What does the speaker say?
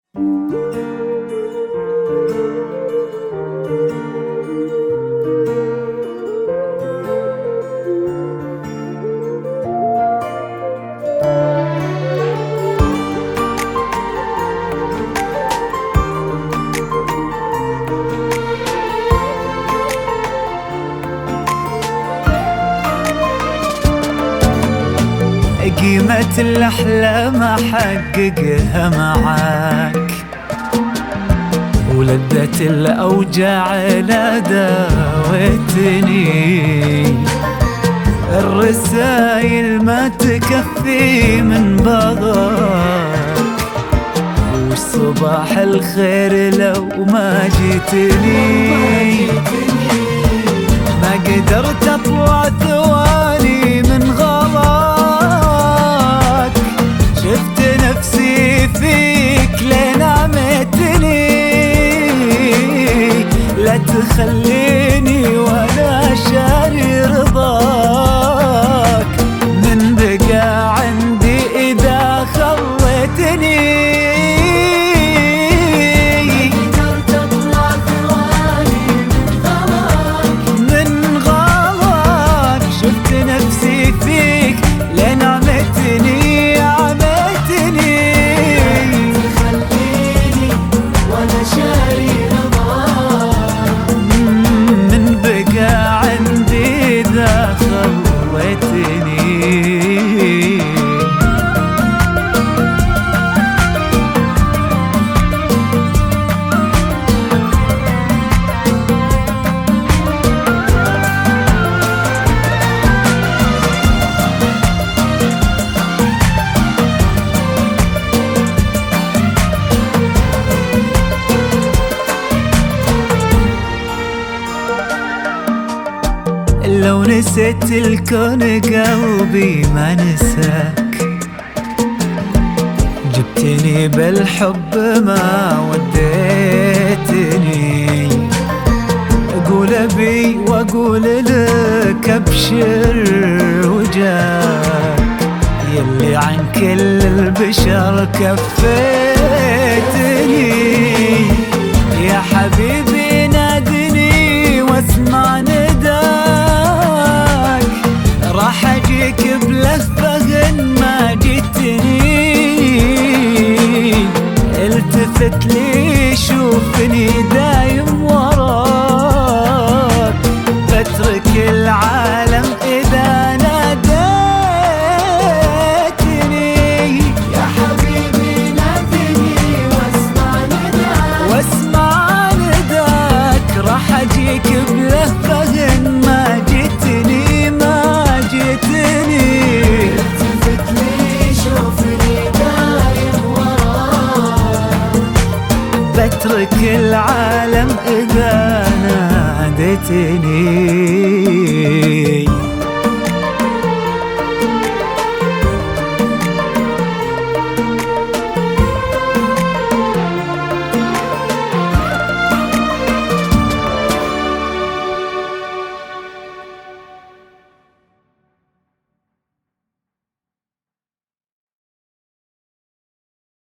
قيمة الأحلام أحققها معاك، ولذة الأوجاع لا داوتني. الرسايل ما تكفي من بغاك، والصباح الخير لو ما جيتني. ما قدرت أطلع ثواني من غلاك، شفت نفسي فيك لين عميتني. لا تخليني ولا شاري رضاك، من بقى عندي إذا خليتني. لو نسيت الكون قلبي ما نساك، جبتني بالحب ما وديتني. أقول أبي وأقول لك أبشر وجاك، يلي عن كل البشر كفيتني. يا حبيبي نادني واسمع نداك، راح أجيك بلهفة ما جيتني. التفت لي شوفني دايم وراك، بترك العالم إذا ناديتني. يا حبيبي نادني واسمع نداك، راح أجيك بلهفة ما جيتني. التفت لي شوفني دايم وراك، بترك العالم إذا ناديتني.